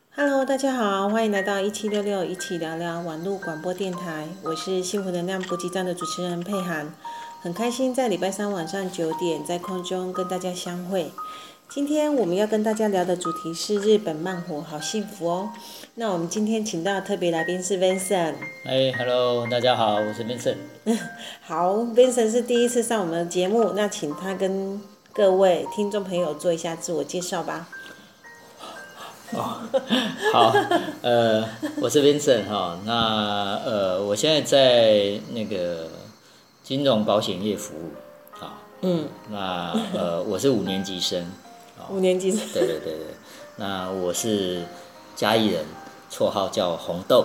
Hello，大家好，欢迎来到1766一起聊聊网络广播电台，我是幸福能量补给站的主持人佩涵，很开心在礼拜三晚上9点在空中跟大家相会。今天我们要跟大家聊的主题是日本慢活好幸福哦。那我们今天请到的特别来宾是 Vincent。 Hello， 大家好，我是 Vincent。 好 ，Vincent 是第一次上我们的节目，那请他跟各位听众朋友做一下自我介绍吧。 好，我是 Vincent 哈，那我现在在那个金融保险业服务，那我是5年级生 ，5年级生， 对，那我是嘉义人，绰号叫红豆，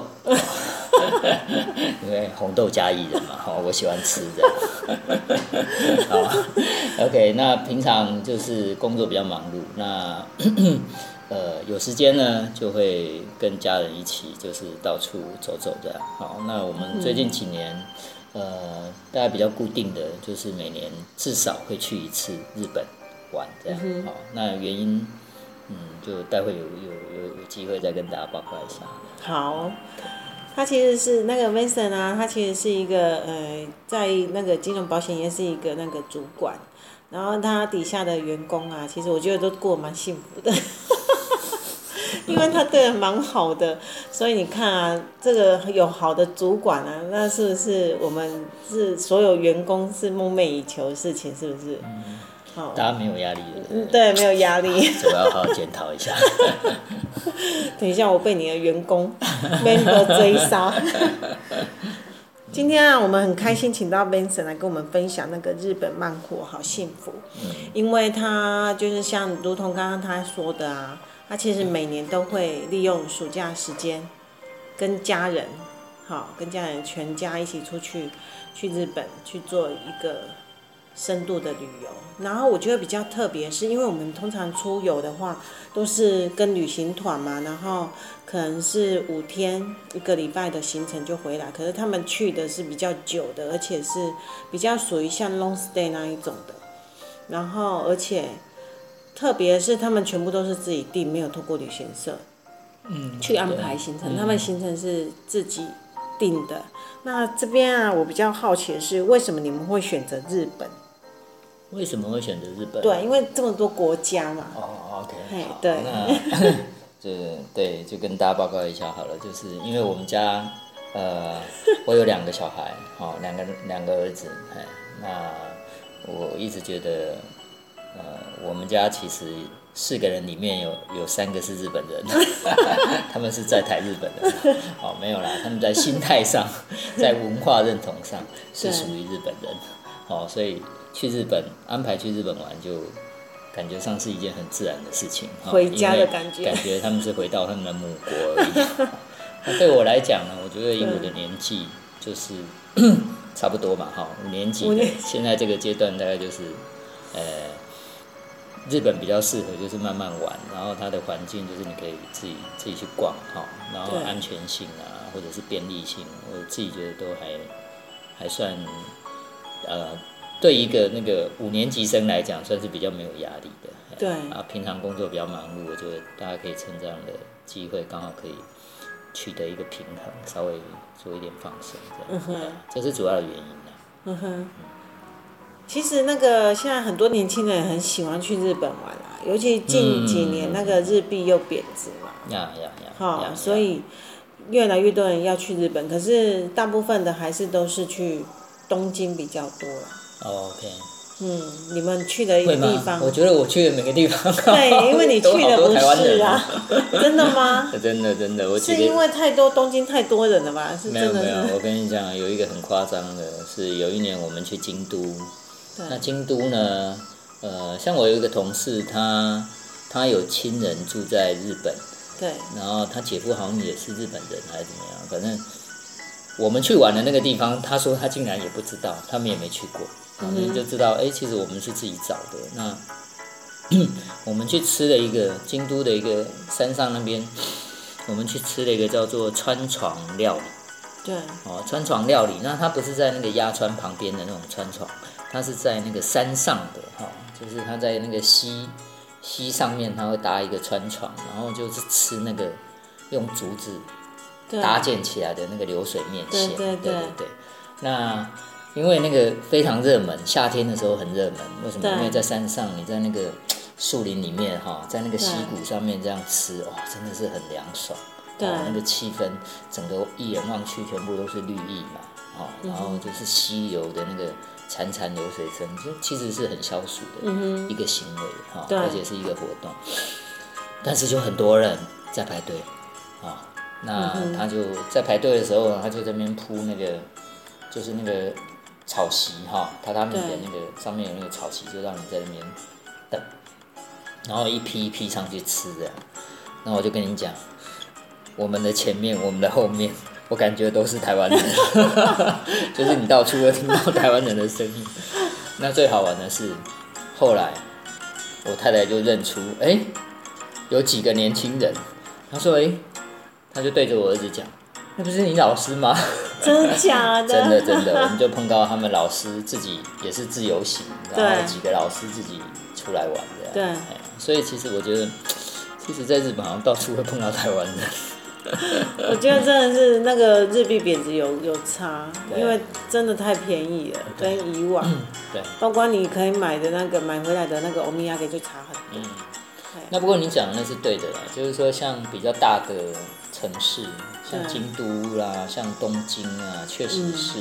因为红豆嘉义人嘛，我喜欢吃的。好 ，OK， 那平常就是工作比较忙碌，那有时间呢，就会跟家人一起，就是到处走走这样。好，那我们最近几年，大家比较固定的就是每年至少会去一次日本玩这样。好，那原因，就待会有机会再跟大家报告一下。 好，他其实是那个 Vincent 啊，他其实是一个在那个金融保险业是一个那个主管，然后他底下的员工啊，其实我觉得都过得蛮幸福的。因为他对人蛮好的，所以你看啊，这个有好的主管啊，那是不是我们是所有员工是梦寐以求的事情，是不是？ 好，大家没有压力的。 对，没有压力。 这我要好好检讨一下。 等一下，我被你的员工 member 追杀。今天啊，我们很开心请到 Vincent 来跟我们分享那个日本慢活好幸福，因为他就是像如同刚刚他说的啊。他其实每年都会利用暑假时间，跟家人全家一起出去日本去做一个深度的旅游。然后我觉得比较特别是，因为我们通常出游的话都是跟旅行团嘛，然后可能是5天1个礼拜的行程就回来。可是他们去的是比较久的，而且是比较属于像 long stay 那一种的。然后而且特别是他们全部都是自己订，没有透过旅行社去安排行程，他们行程是自己订的。那这边啊，我比较好奇的是，为什么你们会选择日本？ 为什么会选择日本？ 对，因为这么多国家嘛。 OK， 好， 对。 那就跟大家报告一下好了，就是因为我们家我有2个小孩，两个儿子，那我一直觉得。我们家其实4个人里面有3个是日本人，他们是在台日本人，没有啦，他们在心态上，在文化认同上是属于日本人，所以去日本安排去日本玩就感觉上是一件很自然的事情， 回家的感觉， 感觉他们是回到他们的母国而已。那对我来讲呢，我觉得以我的年纪就是差不多嘛，5年级的，现在这个阶段大概就是日本比较适合就是慢慢玩，然后它的环境就是你可以自己去逛，然后安全性啊或者是便利性，我自己觉得都还算对一个那个5年级生来讲算是比较没有压力的。 对平常工作比较忙碌，我觉得大家可以趁这样的机会刚好可以取得一个平衡，稍微做一点放松这样，这是主要的原因啦。 其实那个现在很多年轻人很喜欢去日本玩啦，尤其近几年那个日币又贬值嘛，所以越来越多人要去日本，可是大部分的还是都是去东京比较多啦。 OK。 你们去的一个地方， 我觉得我去的每个地方， 对，因为你去的不是啊，真的吗？ 真的，我是因为东京太多人了吧？是真的是。 没有，我跟你讲，有一个很夸张的，是有一年我们去京都，那京都呢，像我有一个同事，他有亲人住在日本， 对， 然后他姐夫好像也是日本人还是怎么样，反正我们去玩的那个地方，他说他竟然也不知道，他们也没去过。我们就知道，其实我们是自己找的。那我们去吃了一个京都的一个山上那边，我们去吃了一个叫做川床料理。 对。 川床料理，那它不是在那个鸭川旁边的那种川床，它是在那个山上的，就是它在那个溪上面，它会搭一个川床，然后就是吃那个用竹子搭建起来的那个流水面线，对。那因为那个非常热门，夏天的时候很热门，为什么？因为在山上，你在那个树林里面在那个溪谷上面这样吃，哇，真的是很凉爽。对，那个气氛，整个一眼望去全部都是绿意嘛，然后就是溪流的那个潺潺流水声，就其实是很消暑的一个行为而且是一个活动。但是就很多人在排队那他就在排队的时候，他就在那边铺那个就是那个草席榻榻米的那个上面有那个草席，就让你在那边等，然后一批一批上去吃这样。那我就跟你讲，我们的前面，我们的后面，我感觉都是台湾人，就是你到处都听到台湾人的声音。那最好玩的是，后来我太太就认出，有几个年轻人，她说，她就对着我儿子讲，那不是你老师吗？ 真的假的？ 真的，我们就碰到他们老师自己也是自由行，然后几个老师自己出来玩这样。对，所以其实我觉得，其实在日本好像到处会碰到台湾人。 我觉得真的是那个日币贬值有差，因为真的太便宜了，跟以往。对。包括你可以买回来的那个欧米亚给就差很多。 那不过你讲的那是对的啦，就是说像比较大的城市，像京都啦，像东京啊，确实是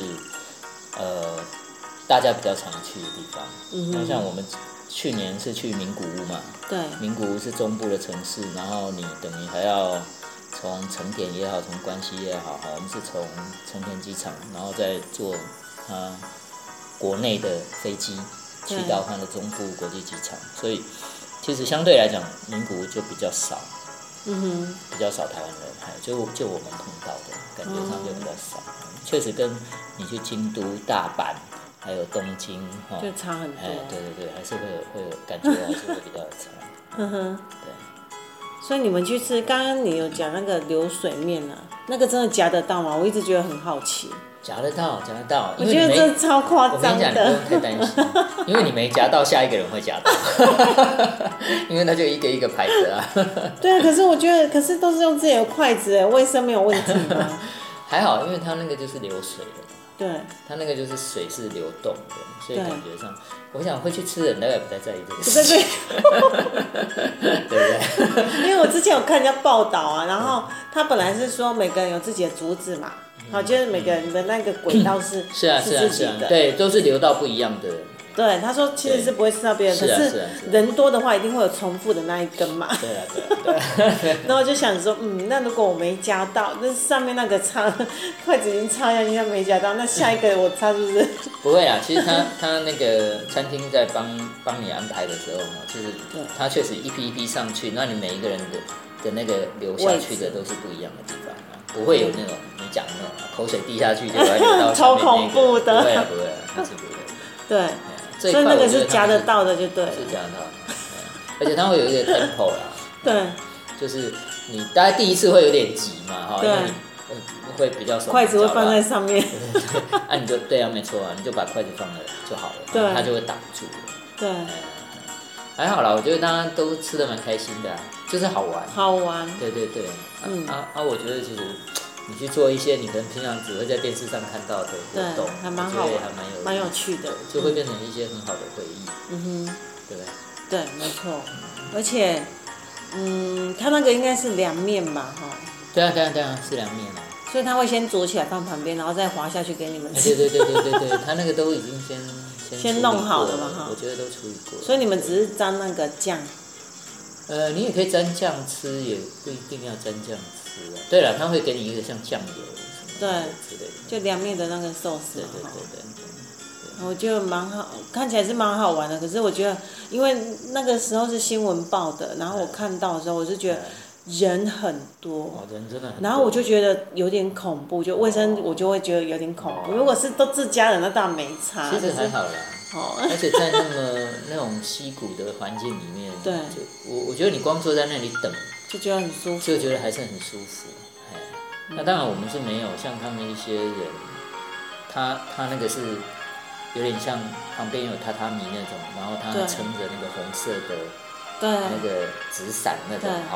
大家比较常去的地方。像我们去年是去名古屋嘛，对，名古屋是中部的城市，然后你等于还要从成田也好，从关西也好，我们是从成田机场，然后再坐国内的飞机去到它的中部国际机场，所以其实相对来讲，名古屋就比较少，比较少台湾人，就我们碰到的感觉上就比较少，确实跟你去京都、大阪还有东京就差很多， 对，还是会有感觉，还是会比较有差，对。 所以你们去吃，刚刚你有讲那个流水面啊，那个真的夹得到吗？我一直觉得很好奇。 夹得到， 我觉得这超夸张的。 我跟你讲，你不用太担心，因为你没夹到，下一个人会夹到，因为他就一个一个排着啊。 对啊，可是我觉得，都是用自己的筷子，卫生没有问题吗？ 还好，因为它那个就是流水的。 对， 它那个就是水是流动的，所以感觉上，我想会去吃的人大概不太在意这个事情，对不对？ 因为我之前有看人家报道啊，然后他本来是说每个人有自己的竹子嘛，就是每个人的那个轨道是是自己的， 对，都是流到不一样的。 对，他说其实是不会吃到别人，可是人多的话一定会有重复的那一根嘛。 对啊。 然后我就想说，那如果我没夹到，那上面那个筷子已经插下去，他没夹到，那下一个我插是不是？ 不会啊，其实他那个餐厅在帮你安排的时候，就是他确实一批一批上去，那你每一个人的那个流下去的都是不一样的地方啊，不会有那种你讲那种口水滴下去就会流到超恐怖的。 不会，那是不会。 对。所以那个是夹得到的，就对了。 是夹得到的，而且它会有一个 tempo 啦。 对。 就是你大概第一次会有点急嘛，因为你会比较手筷子会放在上面。 对，你就对啊，没错啊，你就把筷子放了就好了，对，它就会挡住了。 对。 还好啦，我觉得大家都吃得蛮开心的，就是好玩。 好玩。 对。我觉得其实你去做一些你可能平常只会在电视上看到的活动， 还蛮好玩，蛮有趣的， 就会变成一些很好的回忆。对不对？ 对，没错。而且，它那个应该是凉面吧， 对啊，是凉面啊。 所以他会先煮起来放旁边，然后再滑下去给你们吃。 对，他那个都已经先弄好了嘛， 我觉得都处理过了。 所以你们只是沾那个酱。 你也可以沾酱吃，也不一定要沾酱吃啊。对了，他会给你一个像酱油什么之类的， 就凉面的那个寿司。 对。 我觉得蛮好，看起来是蛮好玩的。可是我觉得，因为那个时候是新闻报的，然后我看到的时候，我就觉得人很多， 人真的很多。 然后我就觉得有点恐怖，就卫生我就会觉得有点恐怖。如果是都自家人，那当然没差。 其实还好啦。而且在那种溪谷的环境里面，对，我觉得你光坐在那里等， 就觉得很舒服， 就觉得还是很舒服。那当然我们是没有像他们一些人，他那个是有点像旁边有榻榻米那种，然后他撑着那个红色的那个纸伞那种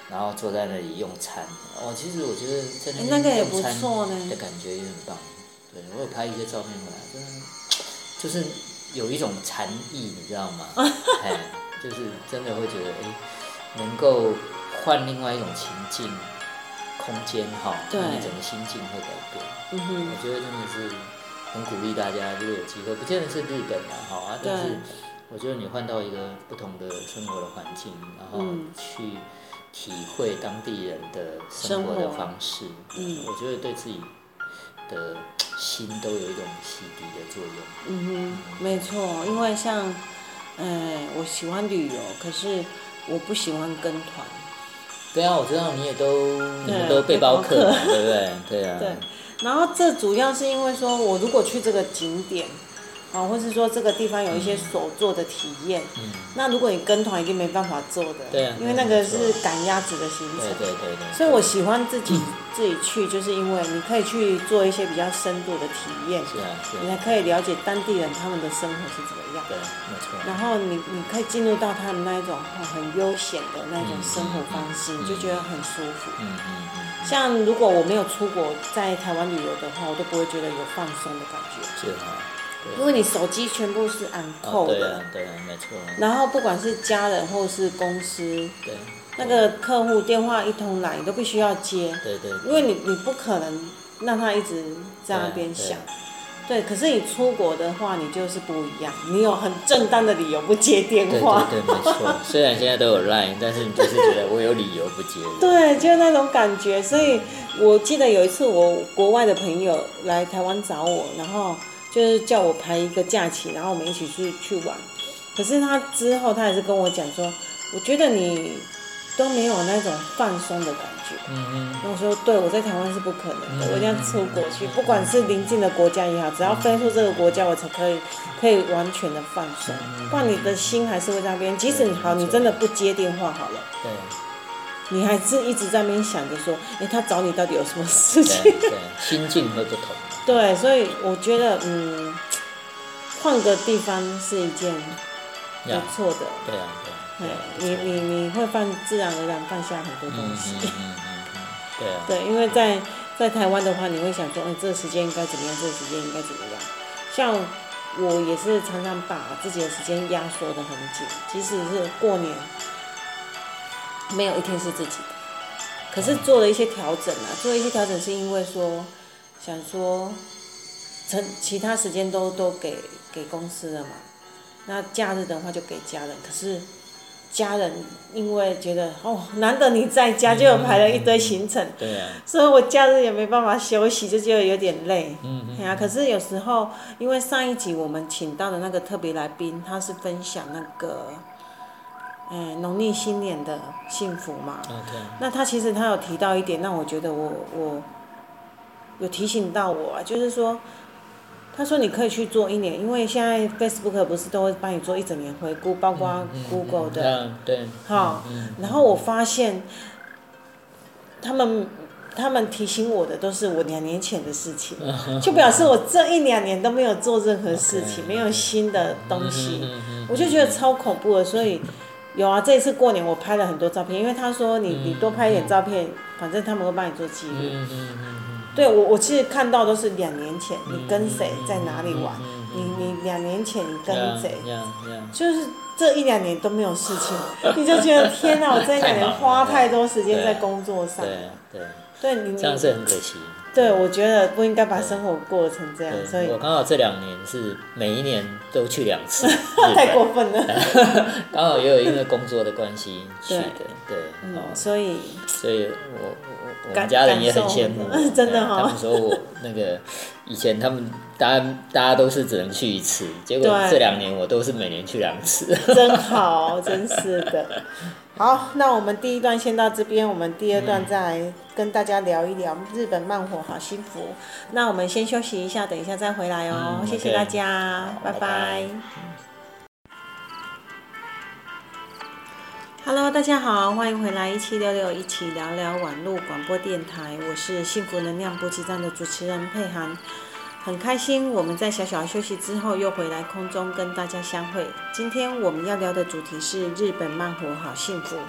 然后坐在那里用餐。其实我觉得在那个也不边用餐错呢的感觉也很棒。对，我有拍一些照片回来，就是有一种禅意，你知道吗？就是真的会觉得能够换另外一种情境、空间你整个心境会改变。我觉得真的是很鼓励大家，如果有机会，不见得是日本但是我觉得你换到一个不同的生活的环境，然后去体会当地人的生活的方式，我觉得对自己的心都有一种洗涤的作用。 没错，因为像我喜欢旅游，可是我不喜欢跟团。 对啊，我知道你们都背包客嘛，对不对？对啊。 对，然后这主要是因为说，我如果去这个景点，或是说这个地方有一些所做的体验，那如果你跟团一定没办法做的， 对啊， 因为那个是赶鸭子的行程。 对。 所以我喜欢自己去，就是因为你可以去做一些比较深度的体验， 是啊， 你才可以了解当地人他们的生活是怎么样。 对，没错。 然后你可以进入到他们那一种很悠闲的那种生活方式，你就觉得很舒服。像如果我没有出国在台湾旅游的话，我都不会觉得有放松的感觉。 是哈。 因为你手机全部是按扣的， 对啊，没错。 然后不管是家人或是公司， 对， 那个客户电话一通来，你都必须要接， 对， 因为你不可能让他一直在那边响。对，可是你出国的话，你就是不一样，你有很正当的理由不接电话。 对，没错。虽然现在都有 LINE， 但是你就是觉得我有理由不接。 对，就是那种感觉。所以我记得有一次，我国外的朋友来台湾找我，然后就是叫我排一个假期，然后我们一起去玩。可是他之后他还是跟我讲说，我觉得你都没有那种放松的感觉。然后我说，对，我在台湾是不可能的，我一定要出国去，不管是邻近的国家也好，只要飞出这个国家，我才可以完全的放松。不然你的心还是会在那边，即使你真的不接电话好了。 对。 你还是一直在那边想着说，他找你到底有什么事情？ 对，心境会不同。 对，所以我觉得，换个地方是一件不错的。 对啊。 你会自然而然放下很多东西。 对啊。 对，因为在台湾的话，你会想说，这个时间应该怎么样，这个时间应该怎么样。像我也是常常把自己的时间压缩得很紧，即使是过年，没有一天是自己的。可是做了一些调整是因为说，想说，其他时间都给公司了嘛，那假日的话就给家人。可是家人因为觉得难得你在家，就有排了一堆行程， 对啊， 所以我假日也没办法休息，就觉得有点累。可是有时候因为上一集我们请到的那个特别来宾，他是分享那个农历新年的幸福嘛。那他其实有提到一点，让我觉得我有提醒到我就是说。他说你可以去做1年，因为现在 Facebook 不是都会帮你做一整年回顾，包括 Google 的。 对。 然后我发现，他们提醒我的都是我2年前的事情，就表示我这1-2年都没有做任何事情，没有新的东西，我就觉得超恐怖的。所以有啊，这一次过年我拍了很多照片，因为他说你多拍一点照片，反正他们会帮你做记录。对，我其实看到都是2年前你跟谁在哪里玩，你2年前你跟谁，就是这1-2年都没有事情，你就觉得天哪，我这1-2年花太多时间在工作上。对，你这样是很可惜。 对，我觉得不应该把生活过成这样，所以我刚好这2年是每一年都去2次， 太过分了。 刚好也有因为工作的关系去的，对， 所以我们家人也很羡慕， 真的他们说我那个以前他们大家都是只能去1次，结果这2年我都是每年去2次。 真好，真是的。好，那我们第1段先到这边，我们第2段再来跟大家聊一聊日本慢活好幸福。那我们先休息一下，等一下再回来哦。谢谢大家，拜拜。Hello， 大家好，欢迎回来1766一起聊聊网络广播电台，我是幸福能量补给站的主持人佩涵。很开心我们在小小的休息之后又回来空中跟大家相会。今天我们要聊的主题是日本慢活好幸福。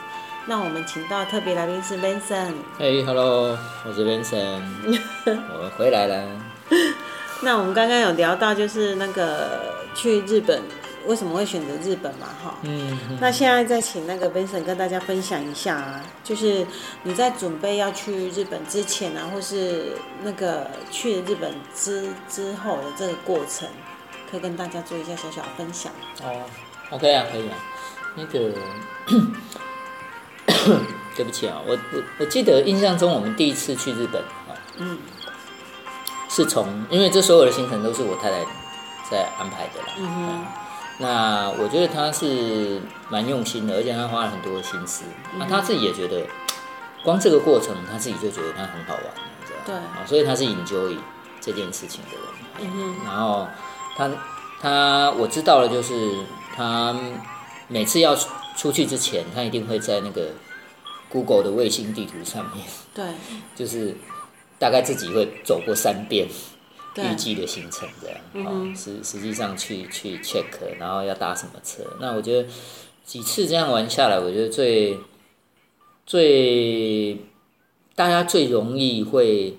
那我们请到特别来宾是 Vincent。 嘿，Hello， 我是 Vincent， 我回来了。 那我们刚刚有聊到，就是那个去日本，为什么会选择日本嘛？哈。那现在再请那个 Vincent 跟大家分享一下啊，就是你在准备要去日本之前啊，或是那个去日本之后的这个过程，可以跟大家做一下小小的分享。 OK 啊，可以啊。那个，对不起啊，我记得印象中我们第一次去日本是因为这所有的行程都是我太太在安排的啦。那我觉得她是蛮用心的，而且她花了很多的心思。她自己也觉得，光这个过程她自己就觉得她很好玩， 对， 所以她是 enjoy 这件事情的人。然后我知道了，就是她每次要出去之前，她一定会在那个 Google 的卫星地图上面， 对， 就是大概自己会走过3遍预计的行程这样，实际上去 check， 然后要搭什么车。那我觉得几次这样玩下来，我觉得大家最容易会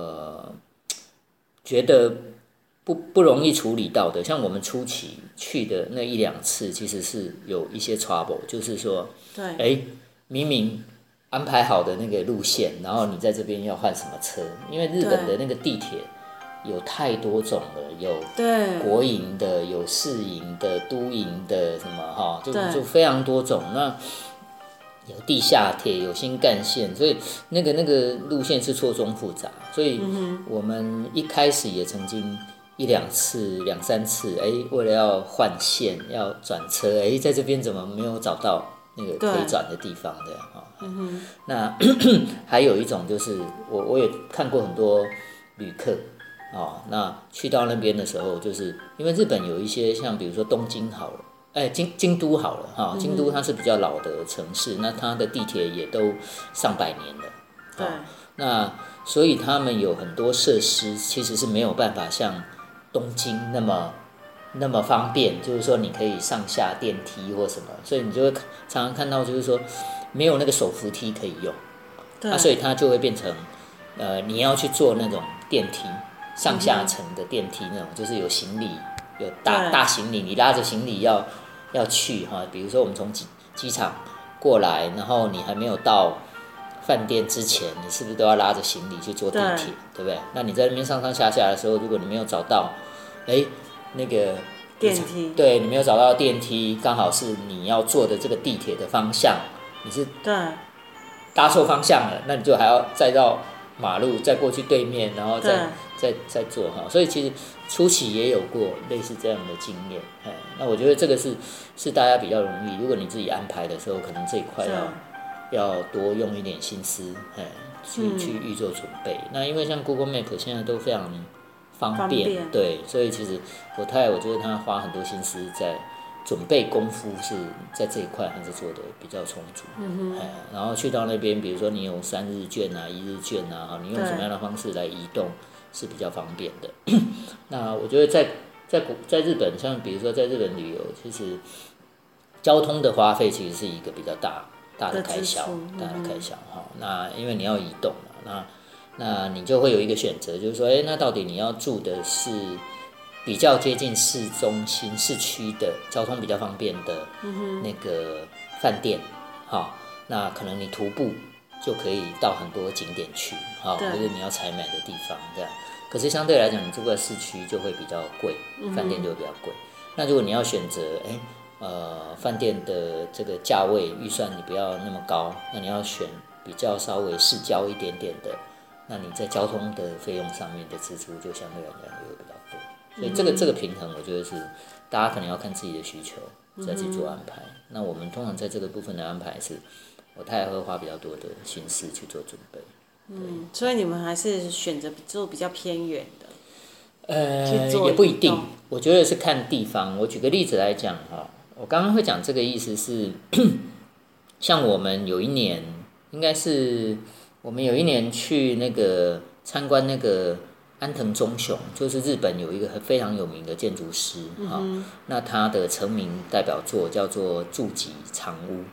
觉得不容易处理到的，像我们初期去的那1-2次，其实是有一些 trouble， 就是说，明明安排好的那个路线，然后你在这边要换什么车？因为日本的那个地铁有太多种了，有国营的，有市营的，都营的，什么就非常多种。那有地下铁，有新干线，所以那个路线是错综复杂。所以我们一开始也曾经1-2次、2-3次，为了要换线、要转车，在这边怎么没有找到那个可以转的地方的那还有一种就是我也看过很多旅客那去到那边的时候，就是因为日本有一些像比如说东京好了，京都好了京都它是比较老的城市，那它的地铁也都上百年了，那所以他们有很多设施其实是没有办法像东京那么方便，就是说你可以上下电梯或什么，所以你就会常常看到就是说没有那个手扶梯可以用，所以它就会变成你要去坐那种电梯上下层的电梯那种，就是有行李有大行李，你拉着行李要去比如说我们从机场过来，然后你还没有到饭店之前，你是不是都要拉着行李去坐地铁，对不对？那你在那边上上下下的时候，如果你没有找到那个电梯， 对，你没有找到电梯，刚好是你要坐的这个地铁的方向，你是搭错方向了，那你就还要再绕马路，再过去对面，然后再坐所以其实初期也有过类似这样的经验，那我觉得这个是大家比较容易，如果你自己安排的时候，可能这一块要多用一点心思，去预做准备。那因为像 Google Map 现在都非常方便，对，所以其实我觉得他花很多心思在准备功夫，是在这一块还是做的比较充足。然后去到那边，比如说你有3日券啊、1日券啊，你用什么样的方式来移动是比较方便的。那我觉得在日本，像比如说在日本旅游，其实交通的花费其实是一个比较大的开销，那因为你要移动嘛，那你就会有一个选择，就是说，那到底你要住的是比较接近市中心、市区的交通比较方便的那个饭店，那可能你徒步就可以到很多景点去，或者你要采买的地方这样。可是相对来讲，你住在市区就会比较贵，饭店就会比较贵。那如果你要选择，饭店的这个价位预算你不要那么高，那你要选比较稍微市郊一点点的，那你在交通的费用上面的支出就相对来讲会比较多。所以这个平衡，我觉得是大家可能要看自己的需求再去做安排。那我们通常在这个部分的安排是，我太太会花比较多的心思去做准备。 所以你们还是选择做比较偏远的。 也不一定，我觉得是看地方。我举个例子来讲我刚刚会讲这个意思是，像我们有一年，应该是我们有一年去那个参观那个安藤忠雄，就是日本有一个非常有名的建筑师那他的成名代表作叫做筑吉长屋。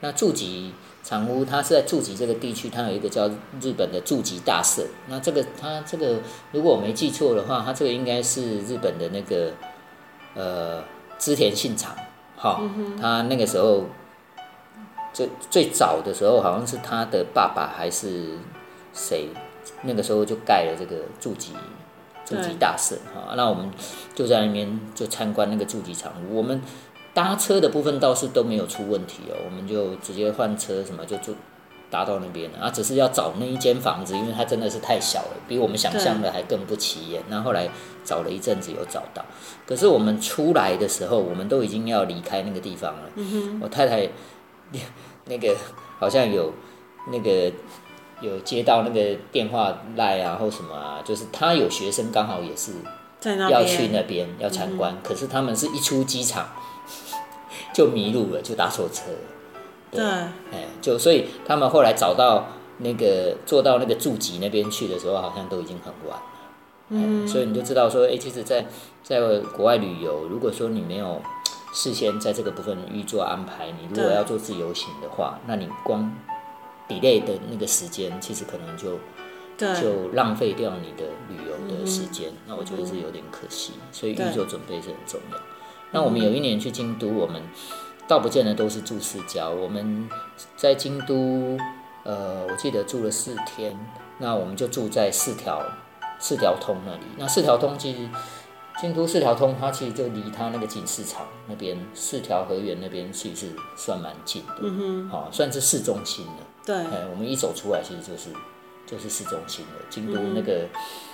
那筑吉长屋，它是在筑吉这个地区，它有一个叫日本的筑吉大社。那它这个如果我没记错的话，它这个应该是日本的那个织田信长，他那个时候最早的时候，好像是他的爸爸还是谁，那个时候就盖了这个筑吉大社。那我们就在那边就参观那个筑吉长屋，我们搭车的部分倒是都没有出问题哦，我们就直接换车什么就搭到那边了，只是要找那一间房子，因为它真的是太小了，比我们想象的还更不起眼。那后来找了一阵子有找到，可是我们出来的时候，我们都已经要离开那个地方了。我太太那个好像有接到那个电话赖啊或什么啊，就是他有学生刚好也是要去那边要参观，可是他们是一出机场就迷路了，就搭错车了。对，所以他们后来坐到那个筑吉那边去的时候，好像都已经很晚了。所以你就知道说，其实在国外旅游，如果说你没有事先在这个部分预做安排，你如果要做自由行的话，那你光 delay 的那个时间，其实可能就浪费掉你的旅游的时间。那我觉得是有点可惜，所以预做准备是很重要。那我们有一年去京都，我们倒不见得都是住市郊，我们在京都，我记得住了4天，那我们就住在四条通那里。那四条通其实京都四条通，它其实就离它那个锦市场那边4条河原那边其实算蛮近的，算是市中心了。 对， 我们一走出来，其实就是市中心了。京都那个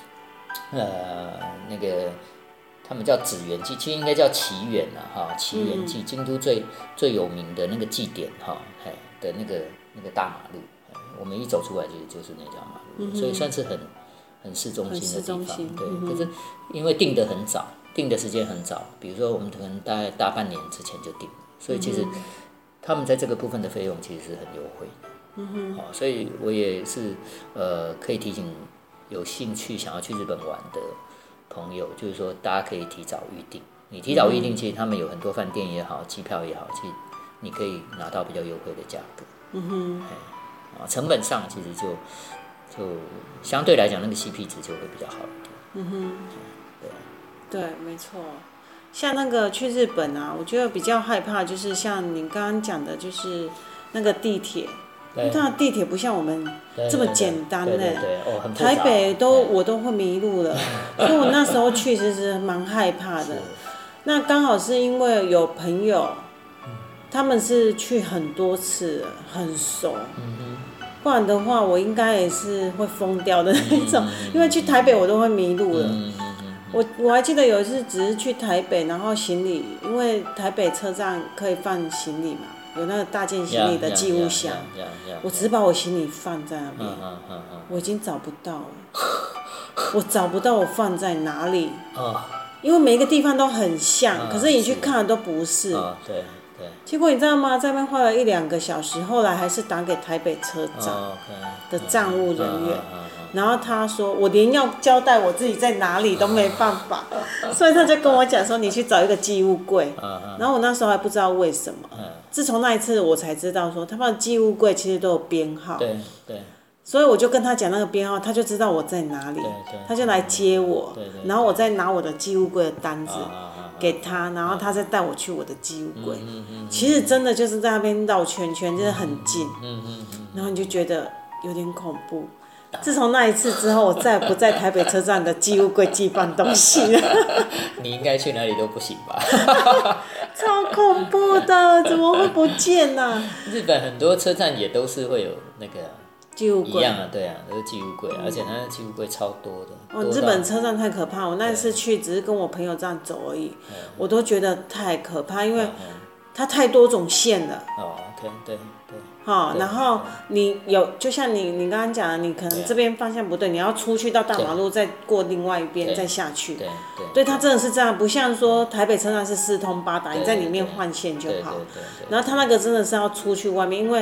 他们叫祇园祭，其实应该叫祇园啦，祇园祭，京都最有名的那个祭典的那个大马路，我们一走出来就是那条马路，所以算是很市中心的地方。对，可是因为订的很早，订的时间很早，比如说我们可能大半年之前就订，所以其实他们在这个部分的费用其实是很优惠的。所以我也是可以提醒有兴趣想要去日本玩的朋友，就是说大家可以提早预定。你提早预定，其实他们有很多饭店也好，机票也好，其实你可以拿到比较优惠的价格。成本上其实就相对来讲，那个 CP 值就会比较好一点。 对，没错。像那个去日本啊，我觉得比较害怕，就是像你刚刚讲的，就是那个地铁。因为它的地铁不像我们这么简单台北我都会迷路了，所以我那时候去其实蛮害怕的。那刚好是因为有朋友，他们是去很多次了，很熟，不然的话我应该也是会疯掉的那种。因为去台北我都会迷路了。我还记得有一次只是去台北，然后行李，因为台北车站可以放行李嘛。有那个大件行李的寄物箱，我只是把我行李放在那边，我已经找不到了，我找不到我放在哪里，因为每一个地方都很像，可是你去看都不是。结果你知道吗？在那边花了1-2个小时，后来还是打给台北车站的站务人员。然后他说我连要交代我自己在哪里都没办法，所以他就跟我讲说你去找一个寄物柜。然后我那时候还不知道为什么，自从那一次我才知道说他们的寄物柜其实都有编号。所以我就跟他讲那个编号，他就知道我在哪里，他就来接我，然后我再拿我的寄物柜的单子给他，然后他再带我去我的寄物柜。其实真的就是在那边绕圈圈，就是很近，然后你就觉得有点恐怖。自从那一次之后，我再也不在台北车站的寄物柜寄放东西了。 你应该去哪里都不行吧？ 超恐怖的，怎么会不见呢？ 日本很多车站也都是会有那个寄物柜， 一样的，对啊，都是寄物柜，而且那寄物柜超多的。 日本车站太可怕，我那一次去只是跟我朋友这样走而已，我都觉得太可怕，因为它太多种线了。 OK， 对。 然后你有，就像你刚刚讲的，你可能这边方向不对，你要出去到大马路，再过另外一边再下去。对，它真的是这样，不像说台北车站是4通8达，你在里面换线就好。然后它那个真的是要出去外面，因为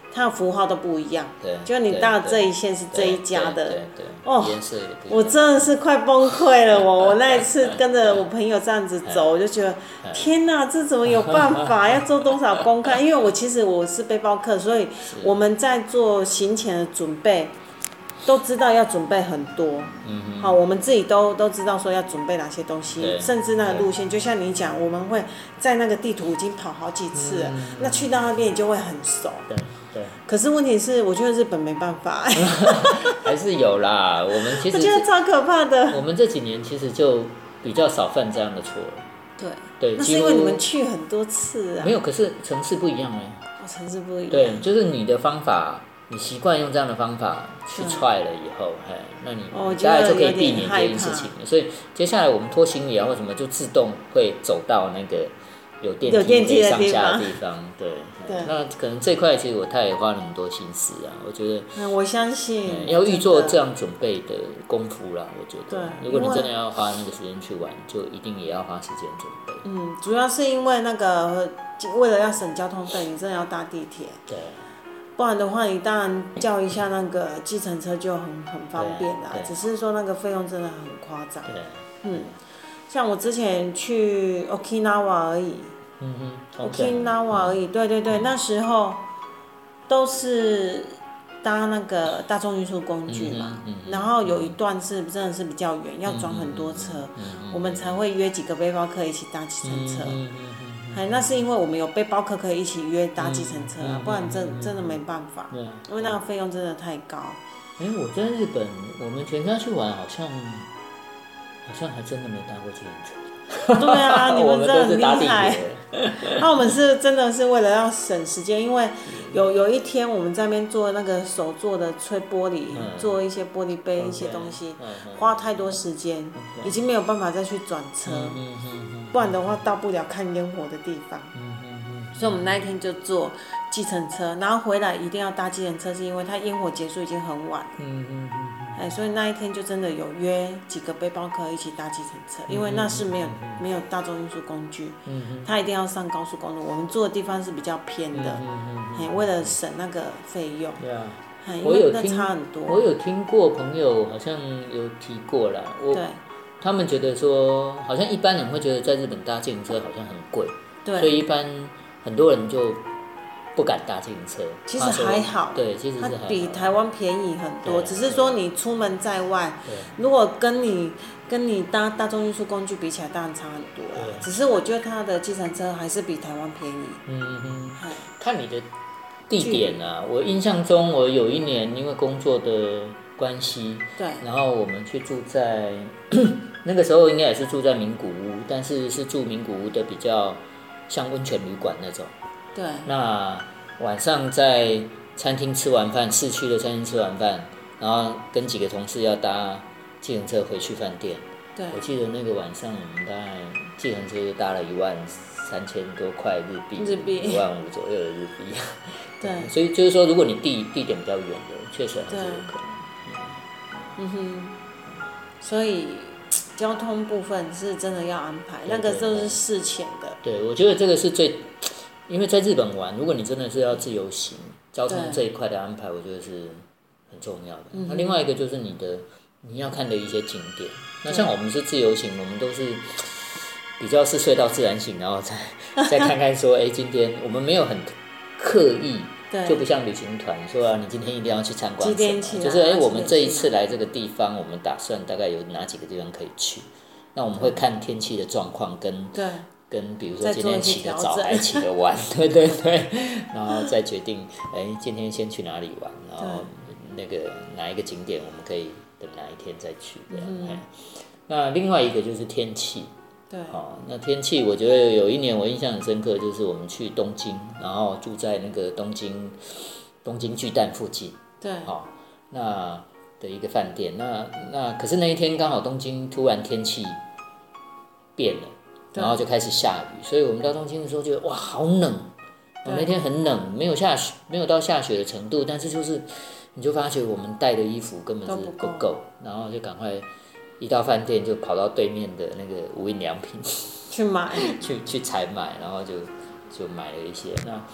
它的符号都不一样。 对， 就你搭的这一线是这一家的。 对， 哦， 颜色也不一样。 我真的是快崩溃了，我那一次跟着我朋友这样子走，我就觉得天哪，这怎么有办法？要做多少功课？因为我其实是背包客，所以我们在做行前的准备。都知道要准备很多，好，我们自己都知道说要准备哪些东西，甚至那个路线，就像你讲，我们会在那个地图已经跑好几次了，那去到那边你就会很熟。 对。 可是问题是，我觉得日本没办法。 还是有啦，我们其实我觉得超可怕的。 我们这几年其实就比较少犯这样的错了。对， 那是因为你们去很多次啊。 没有，可是层次不一样层次不一样。 对，就是你的方法。你习惯用这样的方法去踹了以后，那你大概就可以避免这件事情了。所以接下来我们拖行李啊或什么，就自动会走到那个有电梯可以上下的地方。对，那可能这块其实他也花了很多心思啊。我觉得， 我相信要预做这样准备的功夫啦。我觉得，如果你真的要花那个时间去玩，就一定也要花时间准备。 主要是因为那个为了要省交通费，你真的要搭地铁。 对。 不然的话，你当然叫一下那个计程车就很方便啦。只是说那个费用真的很夸张。像我之前去 Okinawa 而已。Okinawa 而已，对，那时候都是搭那个大众运输工具嘛，然后有一段是真的是比较远，要转很多车，我们才会约几个背包客一起搭计程车。那是因为我们有背包客可以一起约搭计程车啊，不然真的没办法，因为那个费用真的太高。 我在日本，我们全家去玩，好像还真的没搭过计程车。 对啊，你们真的很厉害。 那我们是真的是为了要省时间，因为有一天我们在那边做那个手做的吹玻璃，做一些玻璃杯一些东西，花太多时间，已经没有办法再去转车。不然的话到不了看烟火的地方，所以我们那一天就坐计程车，然后回来一定要搭计程车，是因为它烟火结束已经很晚了。所以那一天就真的有约几个背包客一起搭计程车，因为那是没有大众运输工具，它一定要上高速公路。我们住的地方是比较偏的，为了省那个费用，因为那差很多。 我有听过朋友好像有提过啦，他们觉得说，好像一般人会觉得在日本搭计程车好像很贵，所以一般很多人就不敢搭计程车。 其实还好， 对，其实是还好， 它比台湾便宜很多。只是说你出门在外，如果跟你搭大众运输工具比起来，当然差很多啦。只是我觉得它的计程车还是比台湾便宜。 看你的地点啊，我印象中我有一年因为工作的关系，然后我们去住在那个时候应该也是住在名古屋，但是住名古屋的比较像温泉旅馆那种。那晚上在餐厅吃完饭，市区的餐厅吃完饭，然后跟几个同事要搭计程车回去饭店。我记得那个晚上我们大概计程车就搭了13000多块日币，15000左右的日币。所以就是说，如果你地点比较远的，确实还是有可能。 所以交通部分是真的要安排，那个都是事前的。 对，我觉得这个是因为在日本玩，如果你真的是要自由行，交通这一块的安排，我觉得是很重要的。那另外一个就是你要看的一些景点。那像我们是自由行，我们都是比较是睡到自然醒，然后再看看说，今天我们没有很刻意。就不像旅行团说你今天一定要去参观什么，就是我们这一次来这个地方，我们打算大概有哪几个地方可以去。那我们会看天气的状况跟比如说今天起得早还起得晚，对，然后再决定今天先去哪里玩，然后那个哪一个景点我们可以等哪一天再去这样。那另外一个就是天气。那天气我觉得有一年我印象很深刻，就是我们去东京，然后住在那个东京巨蛋附近，那的一个饭店。那可是那一天刚好东京突然天气变了，然后就开始下雨，所以我们到东京的时候觉得哇好冷，那天很冷，没有下雪，没有到下雪的程度，但是就是你就发觉我们带的衣服根本是不够，然后就赶快。一到饭店就跑到对面的那个无印良品去买， 去采买，然后就买了一些。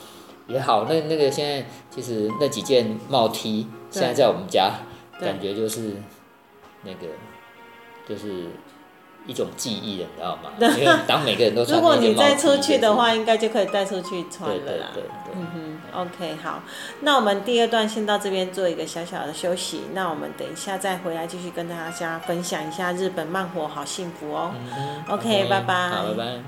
也好，那个现在其实那几件帽 T 现在在我们家，感觉就是那个就是一种记忆了，你知道吗？因为当每个人都穿如果你再出去的话，应该就可以带出去穿了啦。 对。 OK， 好，那我们第二段先到这边做一个小小的休息，那我们等一下再回来继续跟大家分享一下日本慢活好幸福哦。OK， 拜拜。 好，拜拜。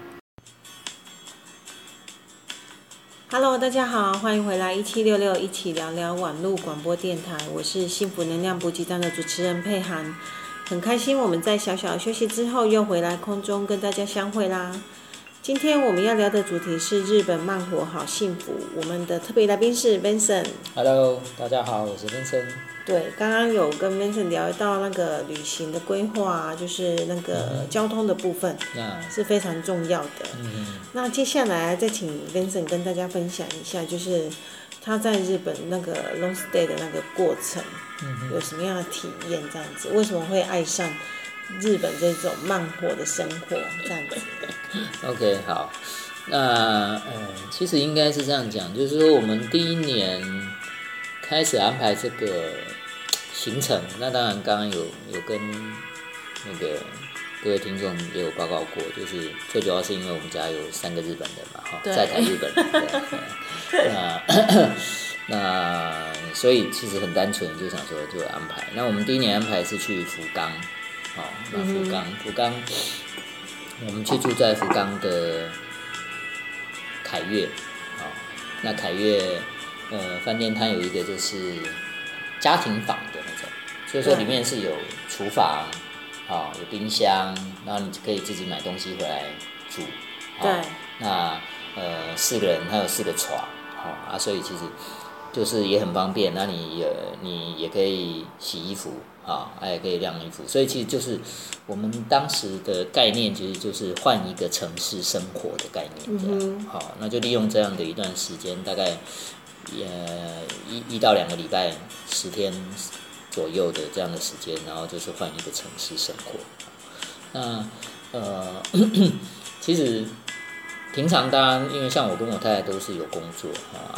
Hello， 大家好，欢迎回来1766一起聊聊网络广播电台，我是幸福能量补给站的主持人佩涵，很开心我们在小小的休息之后又回来空中跟大家相会啦。今天我们要聊的主题是日本慢活好幸福，我们的特别来宾是 Vincent。Hello， 大家好，我是 Vincent。 对，刚刚有跟 Vincent 聊到那个旅行的规划，就是那个交通的部分，是非常重要的。那接下来再请 Vincent 跟大家分享一下，就是他在日本那个 long stay 的那个过程，有什么样的体验？这样子，为什么会爱上日本这种慢活的生活？这样子。 OK， 好，那其实应该是这样讲，就是说我们第一年开始安排这个行程，那当然刚刚有跟那个各位听众也有报告过，就是最主要是因为我们家有3个日本人嘛，在台日本人，那所以其实很单纯，就想说就安排。那我们第一年安排是去福冈，那福冈，我们去住在福冈的凯悦，那凯悦饭店它有一个就是家庭房的那种，所以说里面是有厨房，有冰箱，然后你可以自己买东西回来煮。 对。那 4个人，它有4个床，所以其实就是也很方便。那你也可以洗衣服，也可以晾衣服。所以其实就是我们当时的概念，其实就是换一个城市生活的概念，这样。那就利用这样的一段时间，大概1到2个礼拜，10天左右的这样的时间，然后就是换一个城市生活。那其实平常大家因为像我跟我太太都是有工作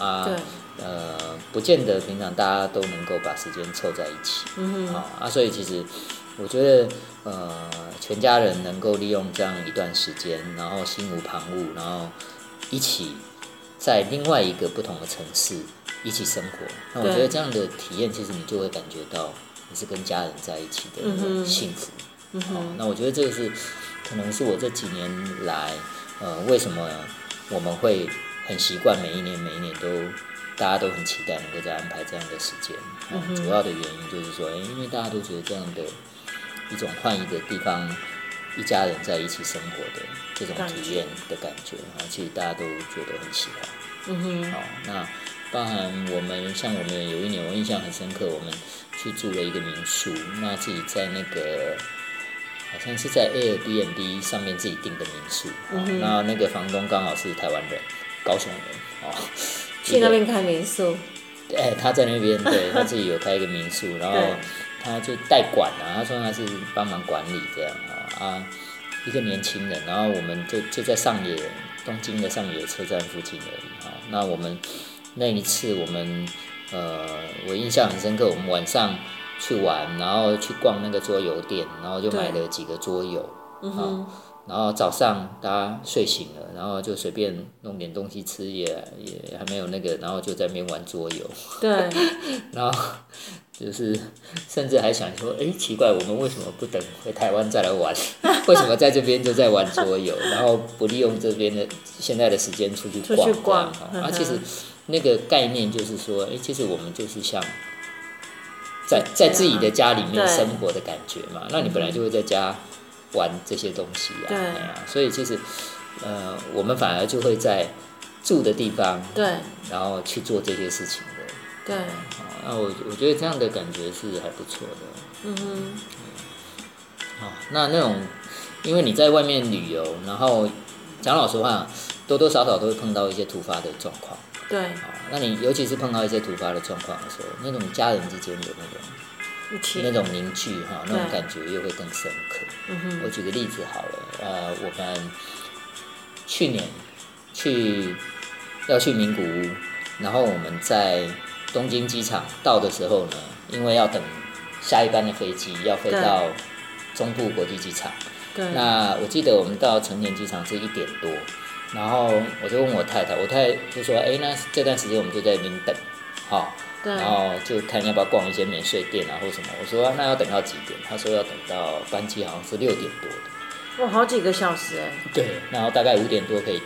不见得平常大家都能够把时间凑在一起，所以其实我觉得全家人能够利用这样一段时间，然后心无旁骛，然后一起在另外一个不同的城市一起生活，那我觉得这样的体验，其实你就会感觉到你是跟家人在一起的那种幸福。那我觉得这个是可能是我这几年来，为什么我们会很习惯每一年都大家都很期待能够再安排这样的时间。主要的原因就是说，因为大家都觉得这样的一种换一个地方，一家人在一起生活的这种体验的感觉，其实大家都觉得很喜欢。那包含我们有一年我印象很深刻，我们去住了一个民宿，那自己在那个好像是在 Airbnb 上面自己订的民宿，那个房东刚好是台湾人，高雄人， 去那边开民宿。 他在那边，对，他自己有开一个民宿，然后他就代管他说他是帮忙管理这样一个年轻人，然后我们就在东京的上野车站附近而已。那我们那一次我印象很深刻，我们晚上去玩，然后去逛那个桌游店，然后就买了几个桌游，然后早上大家睡醒了，然后就随便弄点东西吃，也还没有那个，然后就在那边玩桌游。 对。 然后就是甚至还想说，奇怪，我们为什么不等回台湾再来玩？为什么在这边就在玩桌游，然后不利用这边的现在的时间出去逛？其实那个概念就是说，其实我们就是像在自己的家里面生活的感觉嘛。那你本来就会在家玩这些东西所以其实我们反而就会在住的地方，然后去做这些事情的。 对。 那我觉得这样的感觉是还不错的。那种因为你在外面旅游，然后讲老实话，多多少少都会碰到一些突发的状况。 对。 那你尤其是碰到一些突发的状况的时候，那种家人之间的那种凝聚那种感觉又会更深刻。我举个例子好了，我们去年去要去名古屋，然后我们在东京机场到的时候呢，因为要等下一班的飞机，要飞到中部国际机场。那我记得我们到成田机场是1点多，然后我就问我太太，我太太就说：“那这段时间我们就在那边等，然后就看要不要逛一些免税店啊或什么。”我说：“那要等到几点？”他说要等到班机好像是6点多的。 哇，好几个小时哎。 对，然后大概5点多可以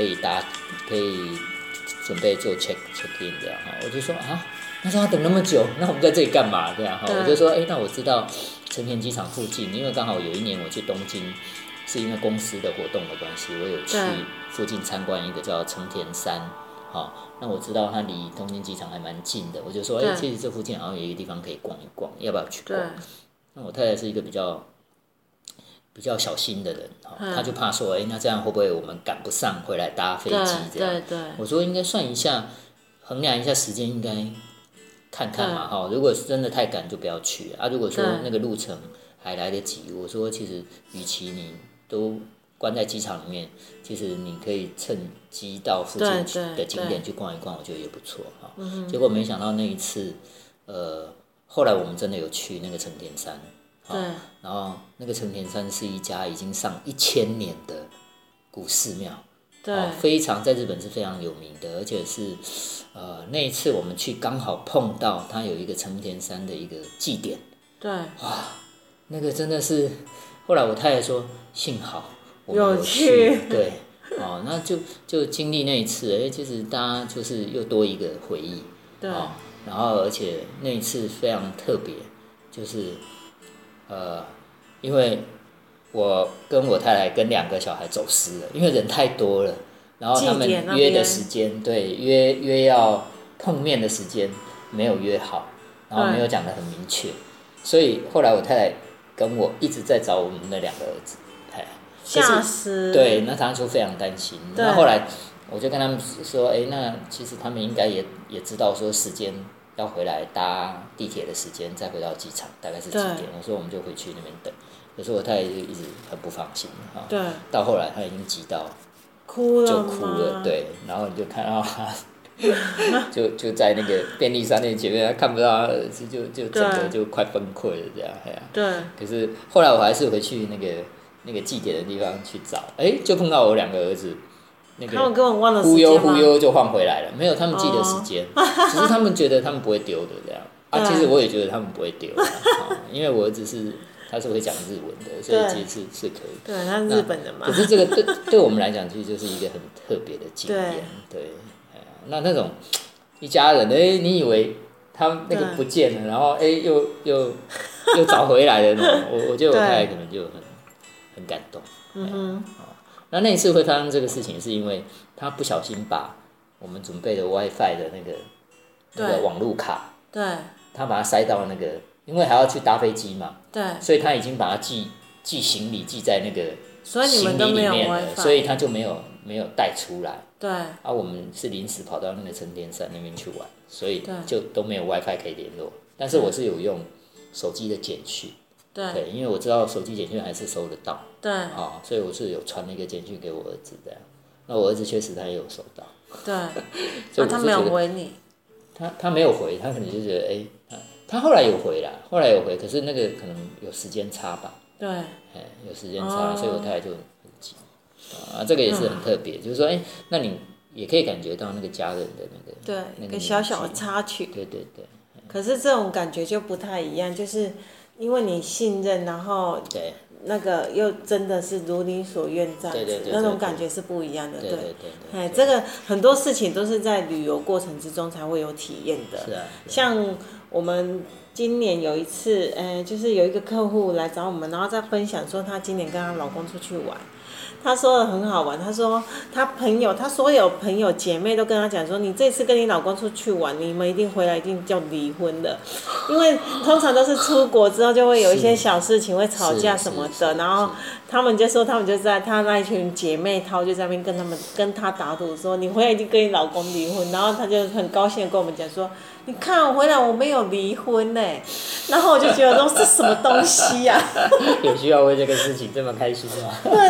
准备做 check in 这样哈。我就说那时候要等那么久，那我们在这里干嘛这样哈？我就说那我知道成田机场附近，因为刚好有一年我去东京，是因为公司的活动的关系，我有去附近参观一个叫成田山。那我知道它离东京机场还蛮近的，我就说其实这附近好像有一个地方可以逛一逛，要不要去逛？那我太太是一个比较小心的人，他就怕说，那这样会不会我们赶不上回来搭飞机这样？我说应该算一下，衡量一下时间，应该看看嘛，如果是真的太赶就不要去啊。如果说那个路程还来得及，我说其实与其你都关在机场里面，其实你可以趁机到附近的景点去逛一逛，我觉得也不错哈。结果没想到那一次，后来我们真的有去那个成田山。然后那个成田山是一家已经上1000年的古寺庙，非常在日本是非常有名的，而且是那一次我们去刚好碰到它有一个成田山的一个祭典，那个真的是，后来我太太说幸好我们有去，对，那就经历那一次，其实大家就是又多一个回忆，然后而且那一次非常特别，就是因为我跟我太太跟2个小孩走失了，因为人太多了，然后他们约的时间，对，约要碰面的时间没有约好，然后没有讲得很明确，所以后来我太太跟我一直在找我们那2个儿子， 吓死！ 对，那他就非常担心。那后来我就跟他们说，那其实他们应该也知道说时间要回来搭地铁的时间，再回到机场大概是几点？我说我们就回去那边等。可是我太太就一直很不放心对。 到后来他已经急到哭了， 就哭了，对。然后你就看到他就在那个便利商店前面，他看不到他儿子，就整个就快崩溃了这样。 对。 可是后来我还是回去那个祭典的地方去找，就碰到我2个儿子。 他们根本忘了时间忽悠就换回来了，没有，他们记得时间，只是他们觉得他们不会丢的这样其实我也觉得他们不会丢因为我儿子他是会讲日文的，所以其实是可以。 对，他是日本人嘛。 可是这个对我们来讲，其实就是一个很特别的经验。对，那种一家人，你以为他那个不见了，然后又找回来的那种，我觉得我太太可能就很感动。那一次会发生这个事情，是因为他不小心把我们准备的 WiFi 的那个网路卡，他把它塞到那个，因为还要去搭飞机嘛，所以他已经把它寄行李寄在那个行李里面了，所以他就没有带出来。我们是临时跑到那个成田山那边去玩，所以就都没有 WiFi 可以联络。但是我是有用手机的简讯。对，因为我知道手机简讯还是收得到，所以我是有传了一个简讯给我儿子这样。那我儿子确实他也有收到， 所以他没有回你， 他没有回，他可能就觉得他后来有回啦，可是那个可能有时间差吧，有时间差，所以我太太就很急这个也是很特别，就是说那你也可以感觉到那个家人的那个小小的插曲， 对。 可是这种感觉就不太一样，就是因为你信任，然后那个又真的是如你所愿这样子，那种感觉是不一样的。对，这个很多事情都是在旅游过程之中才会有体验的。像我们今年有一次，就是有一个客户来找我们，然后再分享说她今年跟她老公出去玩。他说的很好玩，他说他所有朋友姐妹都跟他讲说，你这次跟你老公出去玩，你们一定回来一定叫离婚的，因为通常都是出国之后就会有一些小事情会吵架什么的，然后他们就在他那一群姐妹淘就在那边跟他打赌说，你回来一定跟你老公离婚，然后他就很高兴的跟我们讲说，你看我回来我没有离婚然后我就觉得说是什么东西有需要为这个事情这么开心吗？ 对，然后他就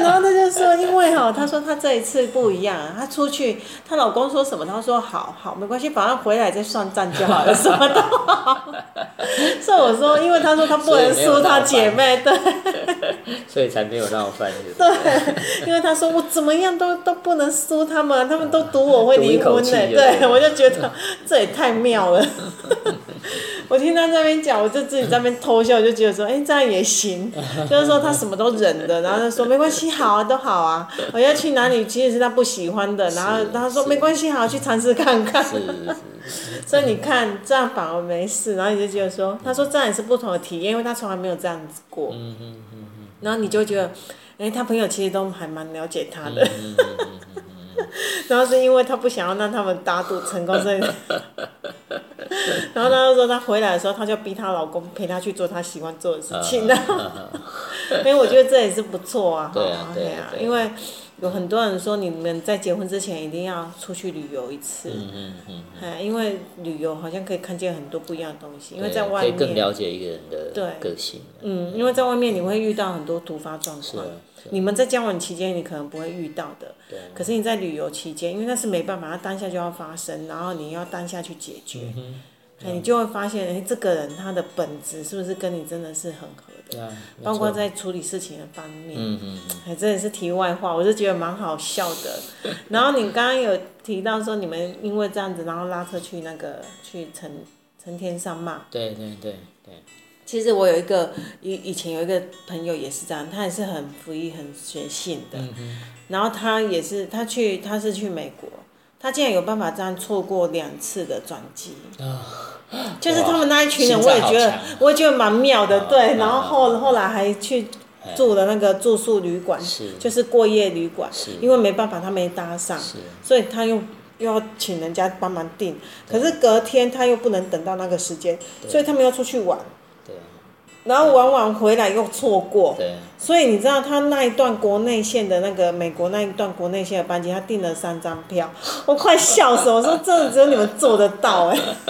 就说，因为她说她这一次不一样，她出去，她老公说什么，她说好没关系，反正回来再算账就好了，什么都好。所以我说，因为她说她不能输她姐妹，对。 所以才没有闹翻。 对，因为她说我怎么样都不能输他们，他们都赌我会离婚呢。 对， 我就觉得这也太妙了。我听他在那边讲，我就自己在那边偷笑，就觉得说，这样也行，就是说他什么都忍的，然后他说没关系，好啊，都好啊，我要去哪里其实是他不喜欢的，然后他说没关系，好，去尝试看看。所以你看，这样反而没事，然后你就觉得说，他说这样也是不同的体验，因为他从来没有这样子过。然后你就觉得，他朋友其实都还蛮了解他的。然后是因为他不想要让他们打赌成功，所以，然后他就说他回来的时候，他就逼她老公陪她去做他喜欢做的事情。因为我觉得这也是不错啊。 对啊。 因为有很多人说你们在结婚之前一定要出去旅游一次。因为旅游好像可以看见很多不一样的东西，因为在外面可以更了解一个人的个性。 因为在外面你会遇到很多突发状况。你们在交往期间你可能不会遇到的，可是你在旅游期间，因为那是没办法，它当下就要发生，然后你要当下去解决。你就会发现，这个人他的本质是不是跟你真的是很合的？包括在处理事情的方面。这也是题外话，我是觉得蛮好笑的。然后你刚刚有提到说，你们因为这样子，然后拉车去成天上骂。对。其实我有以前有一个朋友也是这样，他也是很福音很随性的。然后他是去美国，他竟然有办法这样错过2次的转机。就是他们那一群人，我也觉得蛮妙的。对，然后后来还去住的那个住宿旅馆，就是过夜旅馆，因为没办法他没搭上，所以他又要请人家帮忙订，可是隔天他又不能等到那个时间，所以他们要出去玩。然后玩完回来又错过，所以你知道他那一段国内线的那个美国那一段国内线的班机，他订了3张票，我快笑死！我说真的只有你们做得到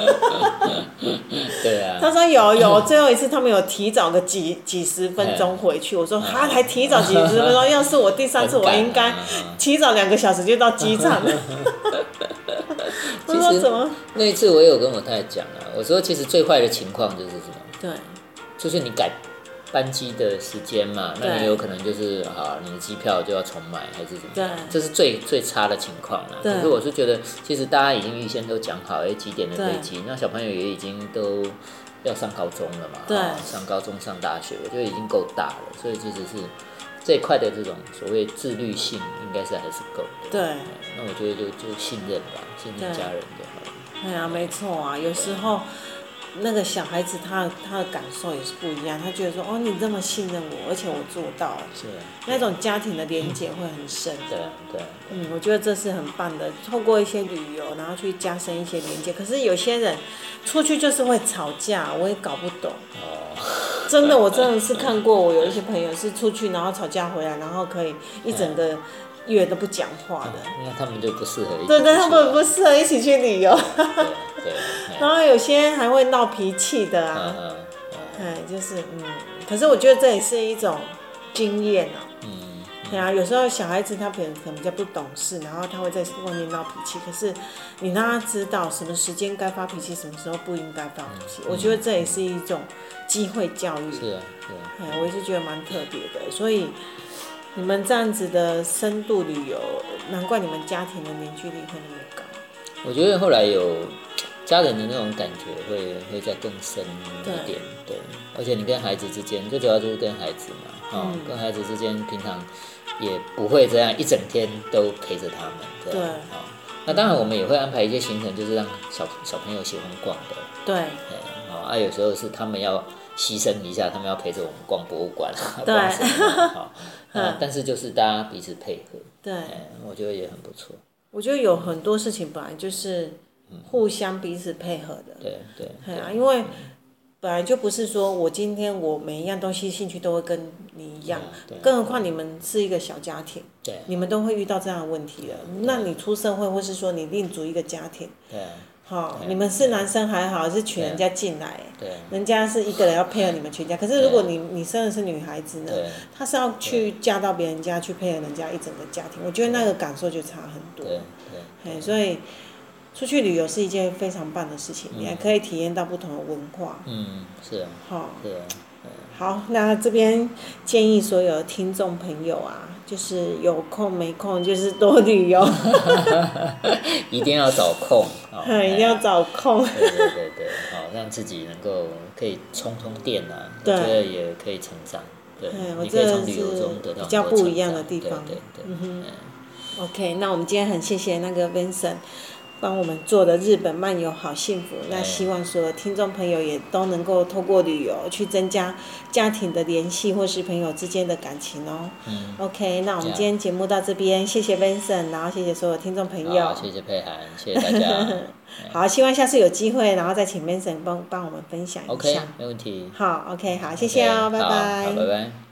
对啊。 他说有，最后一次他们有提早个几十分钟回去，我说他还提早几十分钟，要是我第3次我应该提早2个小时就到机场了。我说怎么？ 那一次我有跟我太太讲我说其实最坏的情况就是什么？ 对。 就是你改班机的时间嘛，那你有可能就是你的机票就要重买还是怎么样？这是最差的情况啦。可是我是觉得，其实大家已经预先都讲好，几点的飞机，那小朋友也已经都要上高中了嘛，上高中上大学，我觉得已经够大了，所以其实是这一块的这种所谓自律性，应该是还是够的。 对。 那我觉得就信任吧，信任家人就好了。 对啊，没错啊，有时候。那个小孩子他的感受也是不一样，他觉得说你这么信任我，而且我做到了，那种家庭的连结会很深的。 对。 我觉得这是很棒的，透过一些旅游，然后去加深一些连结。可是有些人出去就是会吵架，我也搞不懂。真的，我真的是看过，我有一些朋友是出去然后吵架回来，然后可以一整个月都不讲话的。 那他们就不适合一起。 对，他们不适合一起去旅游。 对。 然后有些还会闹脾气的就是可是我觉得这也是一种经验有时候小孩子他可能比较不懂事，然后他会在外面闹脾气，可是你让他知道什么时间该发脾气，什么时候不应该发脾气，我觉得这也是一种机会教育。 是啊。 我也是觉得蛮特别的，所以你们这样子的深度旅游，难怪你们家庭的凝聚力会那么高。 我觉得后来有家人的那种感觉会再更深一点。对。而且你跟孩子之间，最主要就是跟孩子嘛，跟孩子之间平常也不会这样一整天都陪着他们。 对。 那当然我们也会安排一些行程，就是让小朋友喜欢逛的。 对。 有时候是他们要牺牲一下，他们要陪着我们逛博物馆， 逛什么但是就是大家彼此配合。 对。 我觉得也很不错。 我觉得有很多事情本来就是互相彼此配合的。 对。 因为本来就不是说我今天我每一样东西兴趣都会跟你一样，更何况你们是一个小家庭，你们都会遇到这样的问题了。那你出社会或是说你另组一个家庭， 好，你们是男生还好，是娶人家进来， 对， 人家是一个人要配合你们全家。可是如果你生的是女孩子呢，她是要去嫁到别人家去配合人家一整个家庭，我觉得那个感受就差很多。对，所以出去旅游是一件非常棒的事情，你还可以体验到不同的文化。 是啊。好。是啊。 好，那这边建议所有听众朋友啊，就是有空没空就是多旅游。 一定要找空。 一定要找空。 对，好，让自己能够可以充电啊，我觉得也可以成长。对，你可以从旅游中得到比较不一样的地方。 对。 OK， 那我们今天很谢谢那个 Vincent。帮我们做的日本漫游好幸福，那希望所有听众朋友也都能够透过旅游去增加家庭的联系或是朋友之间的感情哦。OK， 那我们今天节目到这边，谢谢 Vincent， 然后谢谢所有听众朋友。 好，谢谢佩涵，谢谢大家。 好，希望下次有机会，然后再请 Vincent 帮我们分享一下。 OK， 没问题。 好 ，OK， 好，谢谢哦，拜拜。 好，拜拜。